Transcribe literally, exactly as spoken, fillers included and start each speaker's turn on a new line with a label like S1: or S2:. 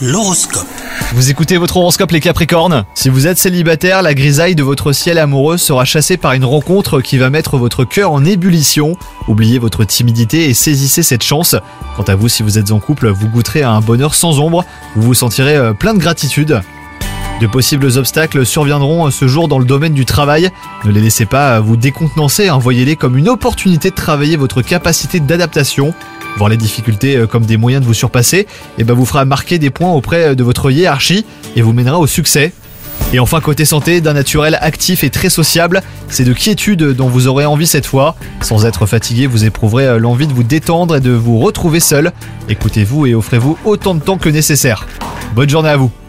S1: L'horoscope.
S2: Vous écoutez votre horoscope les Capricornes. Si vous êtes célibataire, la grisaille de votre ciel amoureux sera chassée par une rencontre qui va mettre votre cœur en ébullition. Oubliez votre timidité et saisissez cette chance. Quant à vous, si vous êtes en couple, vous goûterez à un bonheur sans ombre. Vous vous sentirez plein de gratitude. De possibles obstacles surviendront ce jour dans le domaine du travail. Ne les laissez pas vous décontenancer, hein. Voyez-les comme une opportunité de travailler votre capacité d'adaptation. Voir les difficultés comme des moyens de vous surpasser, et ben vous fera marquer des points auprès de votre hiérarchie et vous mènera au succès. Et enfin, côté santé, d'un naturel actif et très sociable, c'est de quiétude dont vous aurez envie cette fois. Sans être fatigué, vous éprouverez l'envie de vous détendre et de vous retrouver seul. Écoutez-vous et offrez-vous autant de temps que nécessaire. Bonne journée à vous.